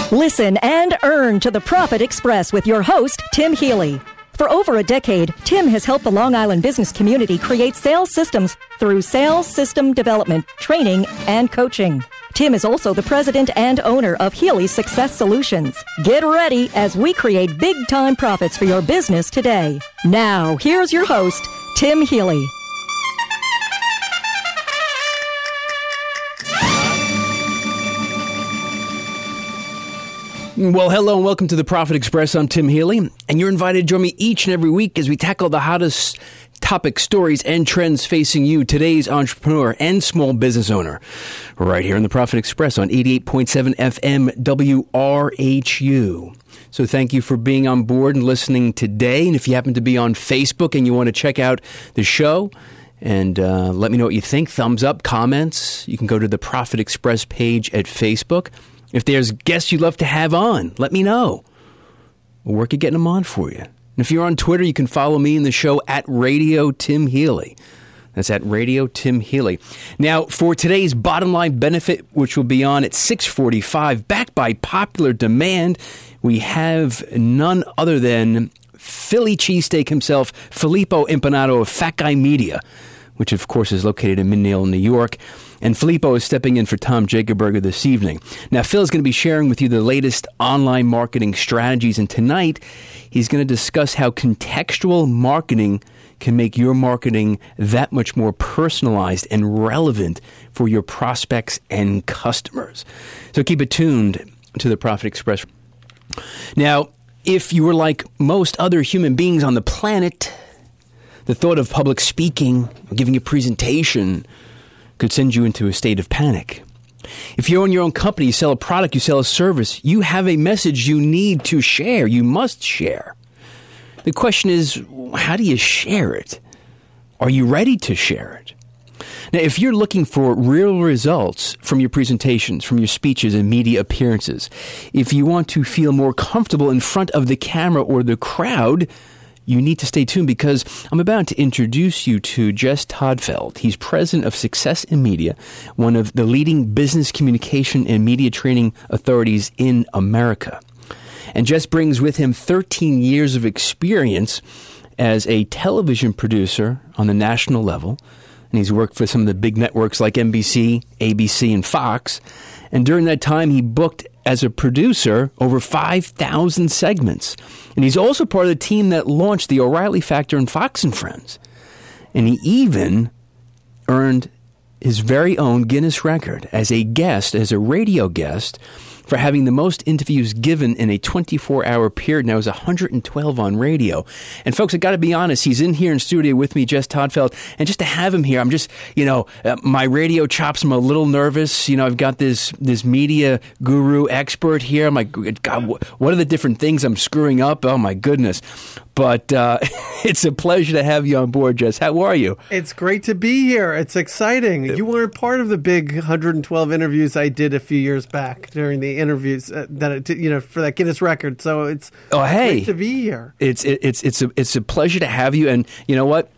Listen and earn to the Profit Express with your host, Tim Healy. For over a decade, Tim has helped the Long Island business community create sales systems through sales system development, training, and coaching. Tim is also the president and owner of Healy Success Solutions. Get ready as we create big-time profits for your business today. Now, here's your host, Tim Healy. Well, hello and welcome to the Profit Express. I'm Tim Healy, and you're invited to join me each and every week as we tackle the hottest topics, stories, and trends facing you, today's entrepreneur and small business owner, right here on the Profit Express on 88.7 FM WRHU. So thank you for being on board and listening today. And if you happen to be on Facebook and you want to check out the show, and let me know what you think, thumbs up, comments, you can go to the Profit Express page at Facebook. If there's guests you'd love to have on, let me know. We'll work at getting them on for you. And if you're on Twitter, you can follow me in the show at Radio Tim Healy. That's at Radio Tim Healy. Now, for today's bottom line benefit, which will be on at 6:45, backed by popular demand, we have none other than Philly cheesesteak himself, Filippo Empanato of Fat Guy Media, which of course is located in Minnale, New York. And Filippo is stepping in for Tom Jacoberger this evening. Now, Phil is going to be sharing with you the latest online marketing strategies. And tonight, he's going to discuss how contextual marketing can make your marketing that much more personalized and relevant for your prospects and customers. So keep it tuned to the Profit Express. Now, if you were like most other human beings on the planet, the thought of public speaking, giving a presentation, could send you into a state of panic. If you own your own company, you sell a product, you sell a service, you have a message you need to share, you must share. The question is, how do you share it? Are you ready to share it? Now, if you're looking for real results from your presentations, from your speeches and media appearances, if you want to feel more comfortable in front of the camera or the crowd, you need to stay tuned because I'm about to introduce you to Jess Todfeld. He's president of Success in Media, one of the leading business communication and media training authorities in America. And Jess brings with him 13 years of experience as a television producer on the national level. And he's worked for some of the big networks like NBC, ABC, and Fox. And during that time, he booked as a producer over 5,000 segments. And he's also part of the team that launched the O'Reilly Factor and Fox and Friends. And he even earned his very own Guinness record as a guest, as a radio guest, for having the most interviews given in a 24-hour period. Now, it was 112 on radio. And folks, I got to be honest, he's in here in studio with me, Jess Todfeld, and just to have him here, I'm just, my radio chops, I'm a little nervous. I've got this media guru expert here. I'm like, God, what are the different things I'm screwing up? Oh, my goodness. But it's a pleasure to have you on board, Jess. How are you? It's great to be here. It's exciting. You weren't part of the big 112 interviews I did a few years back during the interviews that I did, for that Guinness record. So it's great to be here. It's a pleasure to have you. And you know what?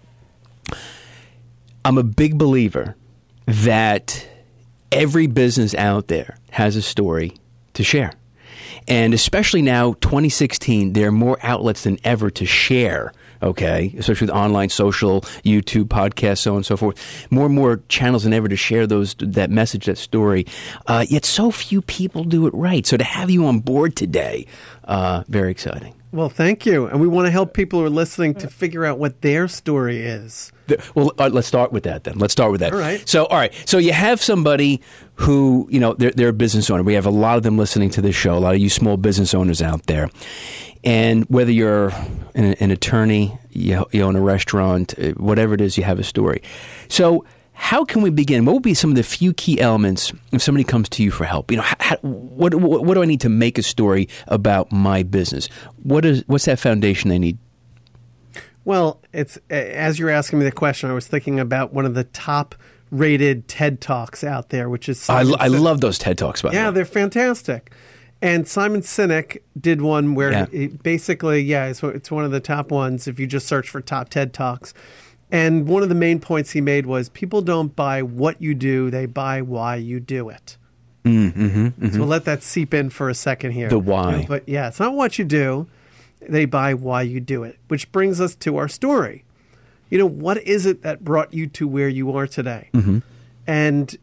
I'm a big believer that every business out there has a story to share. And especially now, 2016, there are more outlets than ever to share, okay? Especially with online, social, YouTube, podcasts, so on and so forth. More and more channels than ever to share that message, that story. Yet so few people do it right. So to have you on board today, very exciting. Well, thank you. And we want to help people who are listening to figure out what their story is. Well, let's start with that then. Let's start with that. All right. So you have somebody who, they're a business owner. We have a lot of them listening to this show, a lot of you small business owners out there. And whether you're an attorney, you own a restaurant, whatever it is, you have a story. So how can we begin? What would be some of the few key elements if somebody comes to you for help? What do I need to make a story about my business? What's that foundation they need? Well, it's as you're asking me the question, I was thinking about one of the top-rated TED Talks out there, which is I love those TED Talks, by the way. Yeah, they're fantastic. And Simon Sinek did one where he basically, it's one of the top ones if you just search for top TED Talks. And one of the main points he made was people don't buy what you do, they buy why you do it. So we'll let that seep in for a second here. The why. But yeah, it's not what you do. They buy why you do it, which brings us to our story. What is it that brought you to where you are today? And,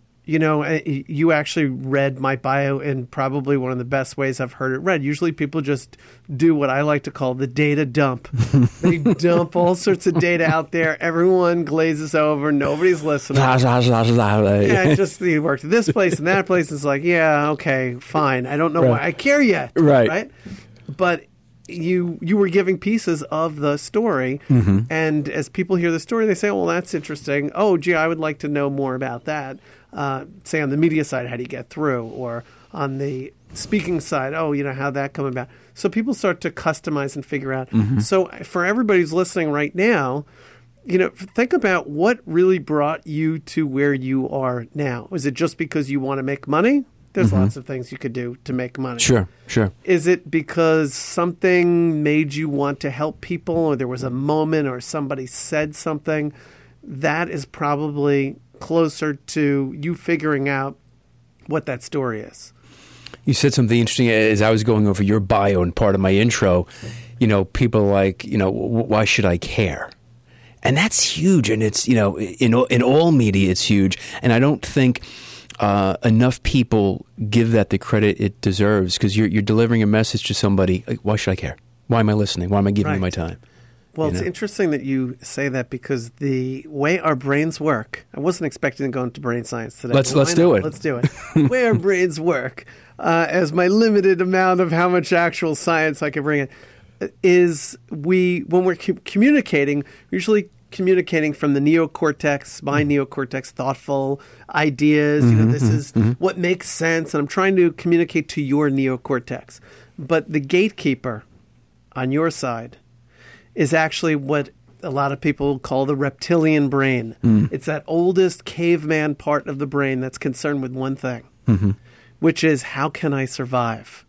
you actually read my bio in probably one of the best ways I've heard it read. Usually people just do what I like to call the data dump. They dump all sorts of data out there. Everyone glazes over. Nobody's listening. Yeah, just you worked at this place and that place. It's like, yeah, okay, fine. I don't know why I care yet. Right? But you were giving pieces of the story, and as people hear the story, they say, well, that's interesting. Oh, gee, I would like to know more about that. Say on the media side, how do you get through? Or on the speaking side, how'd that come about? So people start to customize and figure out. So for everybody who's listening right now, think about what really brought you to where you are now. Was it just because you want to make money? There's lots of things you could do to make money. Sure. Is it because something made you want to help people, or there was a moment, or somebody said something? That is probably closer to you figuring out what that story is. You said something interesting as I was going over your bio and part of my intro. People are like, why should I care? And that's huge. And it's, in all media, it's huge. And I don't think enough people give that the credit it deserves, because you're delivering a message to somebody. Like, why should I care? Why am I listening? Why am I giving you my time? Well, it's interesting that you say that, because the way our brains work, I wasn't expecting to go into brain science today. Let's do it. Let's do it. The way our brains work, as my limited amount of how much actual science I can bring in, is when we're communicating, usually communicating from the neocortex, my neocortex, thoughtful ideas. This is what makes sense, and I'm trying to communicate to your neocortex. But the gatekeeper on your side is actually what a lot of people call the reptilian brain. It's that oldest caveman part of the brain that's concerned with one thing, which is, how can I survive?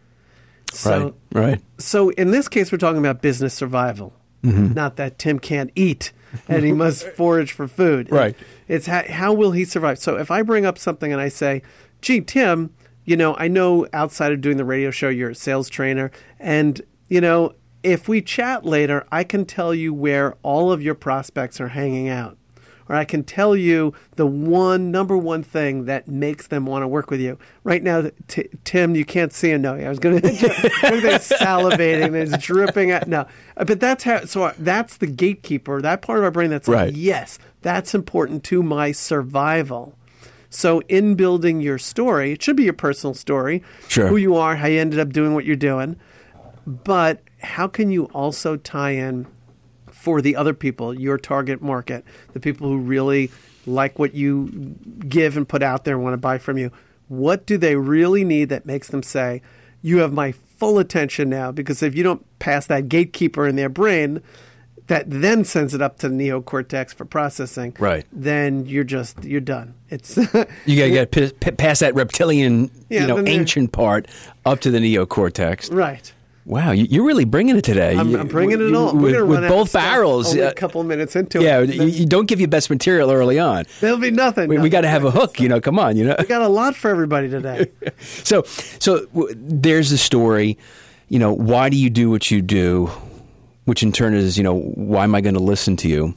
Right. So in this case, we're talking about business survival. Not that Tim can't eat and he must forage for food. Right. It's how will he survive? So if I bring up something and I say, gee, Tim, I know outside of doing the radio show, you're a sales trainer. And, if we chat later, I can tell you where all of your prospects are hanging out. Or I can tell you the number one thing that makes them want to work with you. Right now, Tim, you can't see him. No, I was going to salivating. It's dripping out. No, but that's how. So that's the gatekeeper. That part of our brain that's like, yes, that's important to my survival. So in building your story, it should be your personal story, who you are, how you ended up doing what you're doing. But how can you also tie in for the other people, your target market, the people who really like what you give and put out there and want to buy from you? What do they really need that makes them say, you have my full attention now? Because if you don't pass that gatekeeper in their brain, that then sends it up to the neocortex for processing, then you're done. It's you got to get past that reptilian, ancient part up to the neocortex. Right. Wow, you're really bringing it today. I'm bringing it all. With both barrels. Only a couple of minutes into it. Yeah, you don't give your best material early on. There'll be nothing. We got to have a hook, come on, We got a lot for everybody today. So there's the story, why do you do what you do, which in turn is, why am I going to listen to you?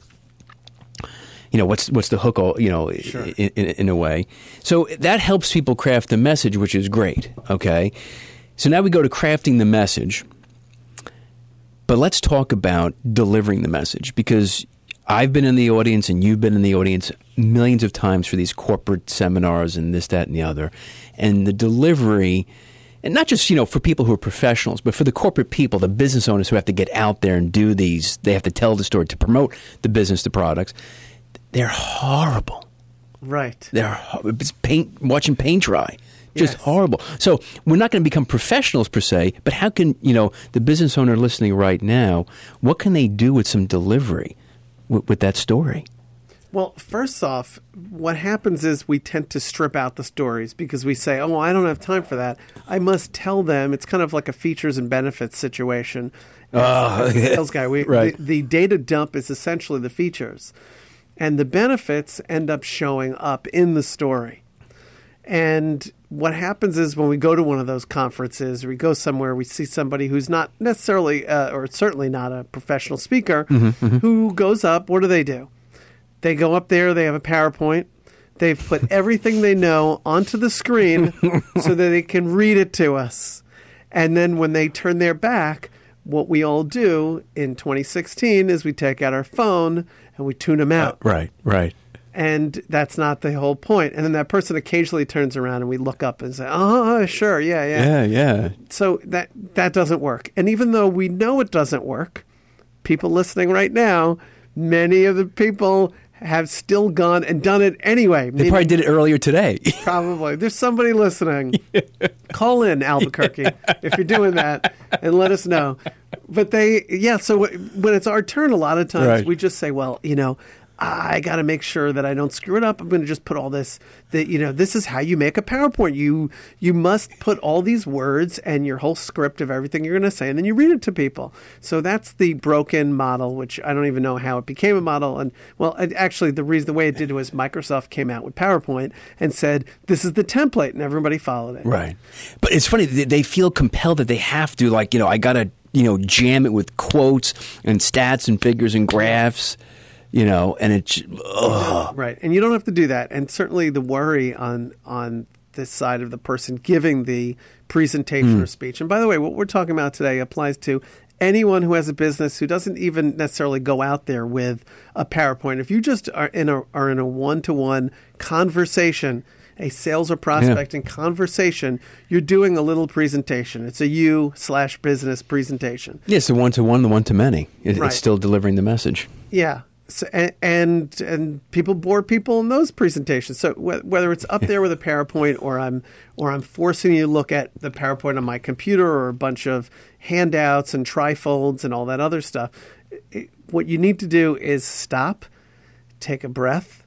What's the hook, in a way. So that helps people craft the message, which is great, okay? So now we go to crafting the message, but let's talk about delivering the message, because I've been in the audience and you've been in the audience millions of times for these corporate seminars and this, that, and the other. And the delivery, and not just, for people who are professionals, but for the corporate people, the business owners who have to get out there and do these, they have to tell the story to promote the business, the products. They're horrible. Right. It's watching paint dry. Just horrible. So we're not going to become professionals per se, but how can, the business owner listening right now, what can they do with some delivery with that story? Well, first off, what happens is we tend to strip out the stories because we say, oh, I don't have time for that. I must tell them. It's kind of like a features and benefits situation. As a sales guy, the data dump is essentially the features. And the benefits end up showing up in the story. And what happens is when we go to one of those conferences or we go somewhere, we see somebody who's not necessarily or certainly not a professional speaker who goes up. What do? They go up there. They have a PowerPoint. They've put everything they know onto the screen so that they can read it to us. And then when they turn their back, what we all do in 2016 is we take out our phone and we tune them out. Right. And that's not the whole point. And then that person occasionally turns around and we look up and say, oh, sure, yeah. So that doesn't work. And even though we know it doesn't work, people listening right now, many of the people have still gone and done it anyway. They probably did it earlier today. Probably. There's somebody listening. Call in, Albuquerque, if you're doing that, and let us know. But so when it's our turn, a lot of times we just say, well, I got to make sure that I don't screw it up. I'm going to just put all this, this is how you make a PowerPoint. You must put all these words and your whole script of everything you're going to say, and then you read it to people. So that's the broken model, which I don't even know how it became a model. And actually the way it did was Microsoft came out with PowerPoint and said, this is the template, and everybody followed it. Right. But it's funny, they feel compelled that they have to, I got to, jam it with quotes and stats and figures and graphs. And it's right, and you don't have to do that. And certainly the worry on this side of the person giving the presentation or speech. And by the way, what we're talking about today applies to anyone who has a business who doesn't even necessarily go out there with a PowerPoint. If you just are in a one-to-one conversation, a sales or prospecting conversation, you're doing a little presentation. It's a you/business presentation. Yes, the one-to-one, the one-to-many. It's still delivering the message. Yeah. So, and people bore people in those presentations. So whether it's up there with a PowerPoint or I'm forcing you to look at the PowerPoint on my computer or a bunch of handouts and trifolds and all that other stuff, what you need to do is stop, take a breath,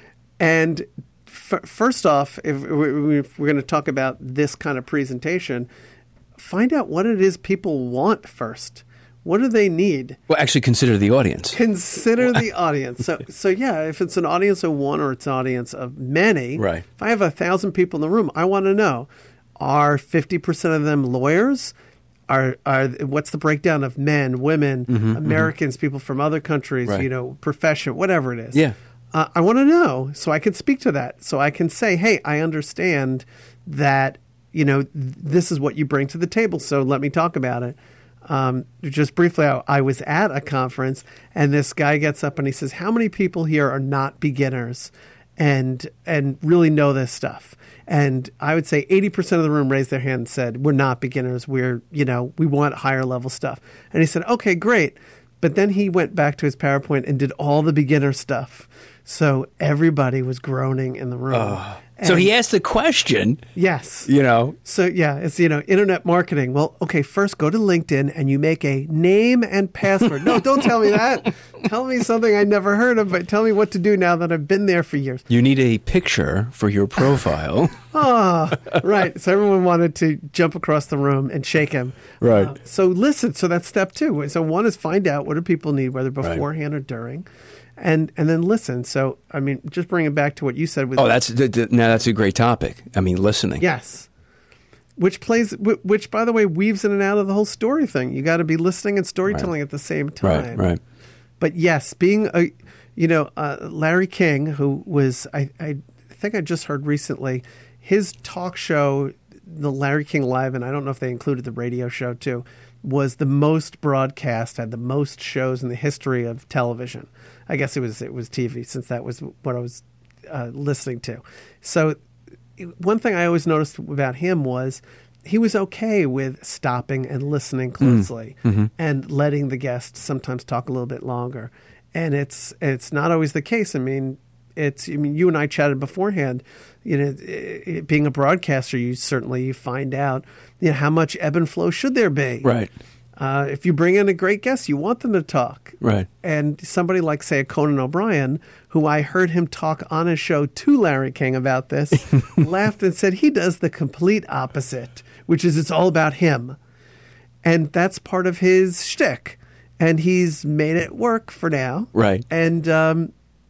and first off, if we're going to talk about this kind of presentation, find out what it is people want first. What do they need? Well, actually consider the audience. Consider the audience. So yeah, if it's an audience of one or it's an audience of many, right. If I have 1,000 people in the room, I want to know, are 50% of them lawyers? Are what's the breakdown of men, women, Americans, people from other countries, profession, whatever it is. Yeah. I want to know so I can speak to that. So I can say, hey, I understand that, this is what you bring to the table. So let me talk about it. Just briefly, I was at a conference and this guy gets up and he says, how many people here are not beginners and really know this stuff? And I would say 80% of the room raised their hand and said, we're not beginners. We want higher level stuff. And he said, okay, great. But then he went back to his PowerPoint and did all the beginner stuff. So everybody was groaning in the room. So he asked the question. Yes. So, yeah, it's, internet marketing. Well, okay, first go to LinkedIn and you make a name and password. No, don't tell me that. Tell me something I never heard of, but tell me what to do now that I've been there for years. You need a picture for your profile. Right. So everyone wanted to jump across the room and shake him. Right. So listen. So that's step 2. So one is find out what do people need, whether beforehand or during. And then listen. So, I mean, just bring it back to what you said. That's a great topic. I mean, listening. Yes. Which, by the way, weaves in and out of the whole story thing. You got to be listening and storytelling at the same time. Right. But yes, being Larry King, who was, I think I just heard recently, his talk show, the Larry King Live, and I don't know if they included the radio show too, was the most broadcast, had the most shows in the history of television. I guess it was TV, since that was what I was listening to. So one thing I always noticed about him was he was okay with stopping and listening closely and letting the guest sometimes talk a little bit longer. And it's not always the case. I mean, you and I chatted beforehand. Being a broadcaster, you find out how much ebb and flow should there be. Right. If you bring in a great guest, you want them to talk. Right. And somebody like, say, a Conan O'Brien, who I heard him talk on his show to Larry King about this, laughed and said he does the complete opposite, which is it's all about him. And that's part of his shtick. And he's made it work for now. Right. And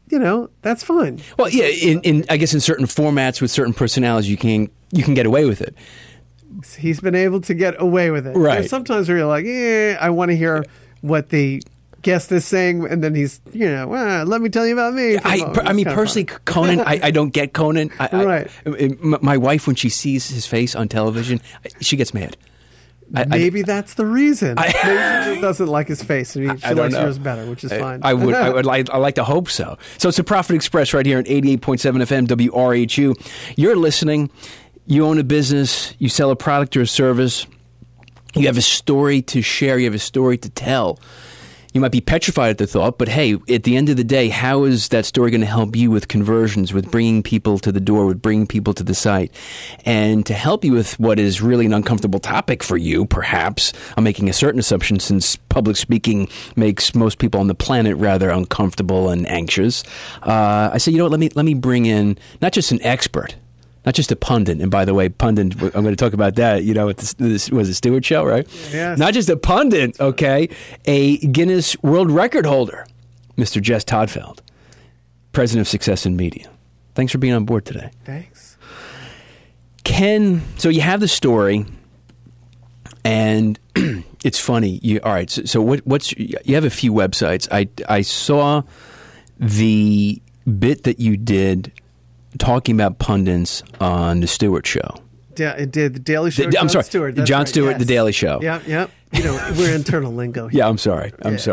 that's fine. Well, yeah, in I guess in certain formats with certain personalities, you can get away with it. He's been able to get away with it. Right. There's sometimes where you're like, I want to hear what the guest is saying, and then he's, let me tell you about me. I mean, personally, Conan, I don't get Conan. Right. My wife, when she sees his face on television, she gets mad. Maybe that's the reason. Maybe she just doesn't like his face, and she likes yours better, which is fine. I like to hope so. So it's the Profit Express right here at 88.7 FM WRHU. You're listening. You own a business. You sell a product or a service. You have a story to share. You have a story to tell. You might be petrified at the thought, but hey, at the end of the day, how is that story going to help you with conversions, with bringing people to the door, with bringing people to the site? And to help you with what is really an uncomfortable topic for you, perhaps, I'm making a certain assumption since public speaking makes most people on the planet rather uncomfortable and anxious. I said, let me bring in not just an expert, not just a pundit. And by the way, pundit, I'm going to talk about that, this was a Stewart show, right? Yes. Not just a pundit, okay? A Guinness World Record holder, Mr. Jess Todtfeld, president of Success in Media. Thanks for being on board today. Thanks. So you have the story, and it's funny. All right, so you have a few websites. I saw the bit that you did talking about pundits on the Stewart Show. It did the Daily Show. I'm sorry, Stewart. Jon Stewart, yes. The Daily Show. Yep. We're internal lingo here. Yeah, I'm sorry.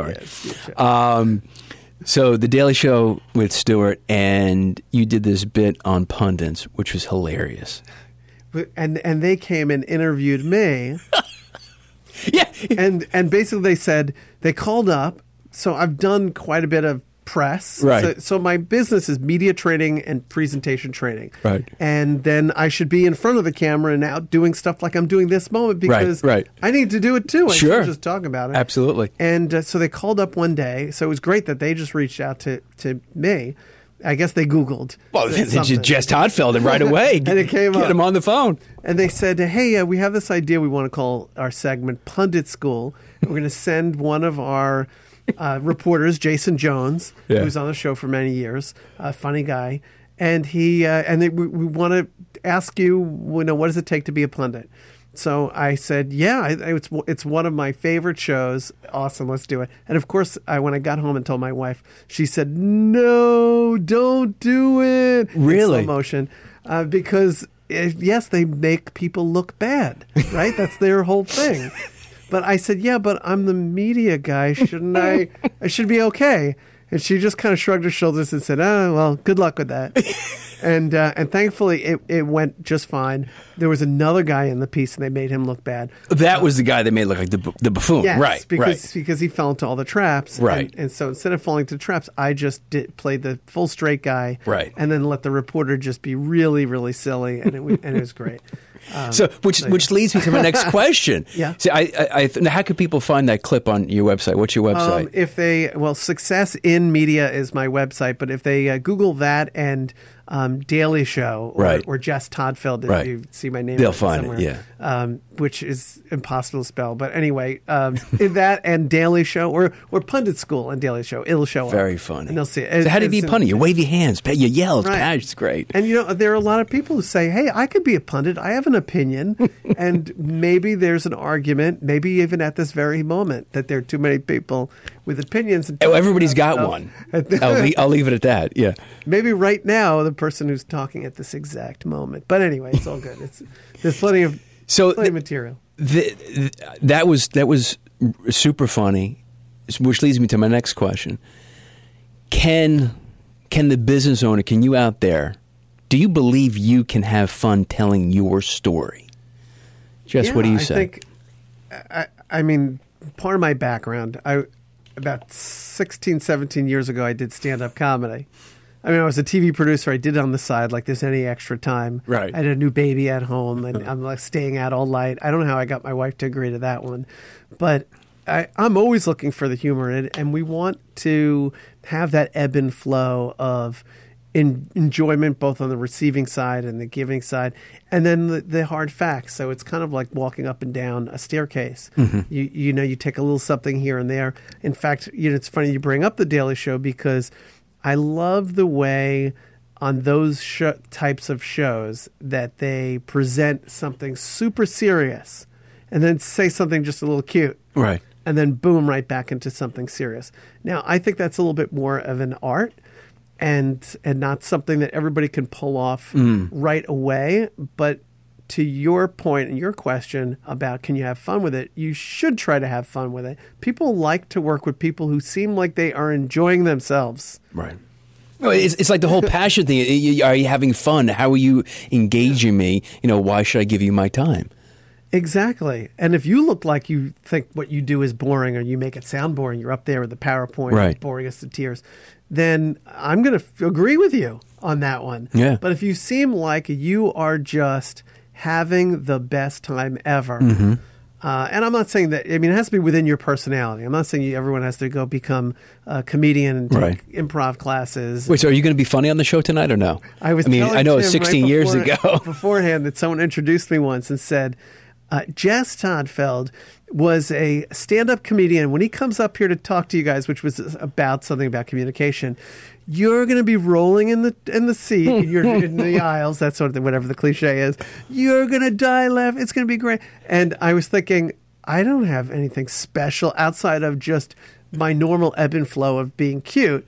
So the Daily Show with Stewart, and you did this bit on pundits, which was hilarious. And they came and interviewed me. Yeah. And basically they said, they called up. So I've done quite a bit of press. Right. So my business is media training and presentation training. Right. And then I should be in front of the camera and out doing stuff like I'm doing this moment because right. I need to do it too. I Sure. can't just talk about it. Absolutely. And so they called up one day. So it was great that they just reached out to me. I guess they Googled. Well, they just Jess Todtfeld him right away. And it came up. Get him on the phone. And they said, hey, we have this idea we want to call our segment Pundit School. We're going to send one of our reporters, Jason Jones, who's on the show for many years, a funny guy, and we want to ask you, what does it take to be a pundit? So I said, it's one of my favorite shows. Awesome, let's do it. And of course, when I got home and told my wife, she said, no, don't do it. Really? In slow motion, because yes, they make people look bad, right? That's their whole thing. But I said, but I'm the media guy. Shouldn't I? I should be okay. And she just kind of shrugged her shoulders and said, oh, well, good luck with that. And thankfully, it went just fine. There was another guy in the piece, and they made him look bad. That was the guy that made look like the buffoon. Yes, right, because he fell into all the traps. Right. And so instead of falling into traps, I just played the full straight guy. Right. And then let the reporter just be really, really silly, and it was great. Which leads me to my next question. Yeah. See, how can people find that clip on your website? What's your website? Success in Media is my website, but if they Google that and Daily Show or Jess Todtfeld, if you see my name, they'll find somewhere, it. Yeah. Which is impossible to spell, but anyway, in that and Daily Show or Pundit School and Daily Show, it'll show up. Very funny. And they'll see it. So how do you be a pundit? You wave your hands, you yell, it's great. And there are a lot of people who say, "Hey, I could be a pundit. I have an opinion," and maybe there's an argument, maybe even at this very moment, that there are too many people with opinions. Everybody's got one. I'll leave it at that. Yeah. Maybe right now, the person who's talking at this exact moment. But anyway, it's all good. There's plenty of material. That was super funny, which leads me to my next question. Can the business owner, can you out there, do you believe you can have fun telling your story? Jess, what do you say? I mean, part of my background, about 16, 17 years ago, I did stand-up comedy. I mean, I was a TV producer. I did it on the side like there's any extra time. Right. I had a new baby at home, and I'm like staying out all night. I don't know how I got my wife to agree to that one. But I'm always looking for the humor in it, and we want to have that ebb and flow of enjoyment both on the receiving side and the giving side, and then the hard facts. So it's kind of like walking up and down a staircase. Mm-hmm. You take a little something here and there. In fact, it's funny you bring up the Daily Show because I love the way on those types of shows that they present something super serious and then say something just a little cute. Right. And then boom, right back into something serious. Now, I think that's a little bit more of an art and not something that everybody can pull off right away. But to your point and your question about can you have fun with it, you should try to have fun with it. People like to work with people who seem like they are enjoying themselves. Right. It's like the whole passion thing. Are you having fun? How are you engaging me? Why should I give you my time? Exactly. And if you look like you think what you do is boring or you make it sound boring, you're up there with the PowerPoint, right, boring us to tears, then I'm going to agree with you on that one. Yeah. But if you seem like you are just having the best time ever, and I'm not saying that, it has to be within your personality. I'm not saying everyone has to go become a comedian and take improv classes. Wait, so are you going to be funny on the show tonight or no? I know it's 16 years ago. Beforehand that someone introduced me once and said, Jess Todfeld was a stand-up comedian. When he comes up here to talk to you guys, which was about something about communication, you're going to be rolling in the seat, you're in the aisles, that sort of thing, whatever the cliche is. You're going to die laughing. It's going to be great. And I was thinking, I don't have anything special outside of just my normal ebb and flow of being cute.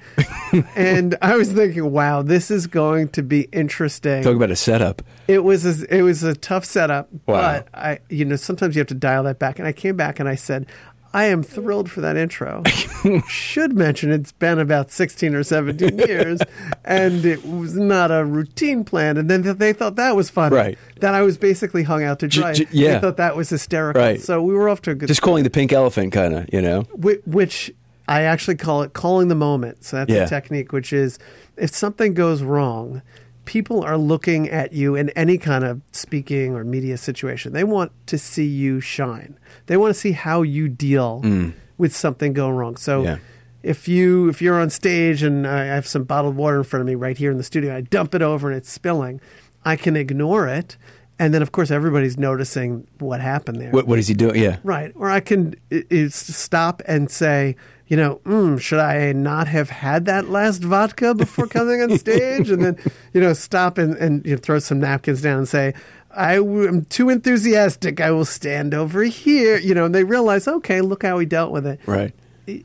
And I was thinking, wow, this is going to be interesting. Talk about a setup. It was a tough setup, wow. But sometimes you have to dial that back. And I came back and I said, I am thrilled for that intro. Should mention it's been about 16 or 17 years, and it was not a routine plan. And then they thought that was funny. Right. That I was basically hung out to dry. Yeah. They thought that was hysterical. Right. So we were off to a good Just start. calling the pink elephant, kind of, Which I actually call it calling the moment. So that's a technique, which is if something goes wrong, people are looking at you in any kind of speaking or media situation. They want to see you shine. They want to see how you deal with something going wrong. So if you're on stage and I have some bottled water in front of me right here in the studio, I dump it over and it's spilling, I can ignore it. And then, of course, everybody's noticing what happened there. What is he doing? Yeah. Right. Or I can stop and say, should I not have had that last vodka before coming on stage? And then, stop and throw some napkins down and say, I'm too enthusiastic. I will stand over here. And they realize, okay, look how he dealt with it. Right.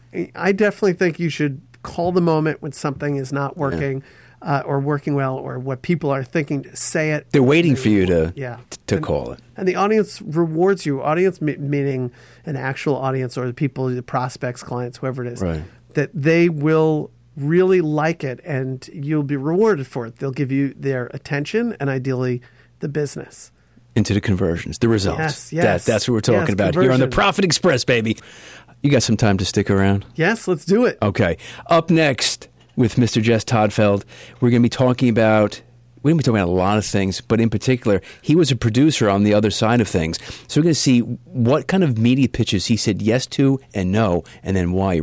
I definitely think you should call the moment when something is not working or working well or what people are thinking. Say it. They're waiting for you to call it. And the audience rewards you. Audience meaning an actual audience or the people, the prospects, clients, whoever it is. Right. That they will really like it and you'll be rewarded for it. They'll give you their attention and ideally the business. Into the conversions, the results. Yes. That's what we're talking about here on the Profit Express, baby. You got some time to stick around? Yes, let's do it. Okay. Up next with Mr. Jess Todfeld, we're going to be talking about a lot of things, but in particular, he was a producer on the other side of things. So we're going to see what kind of media pitches he said yes to and no, and then why.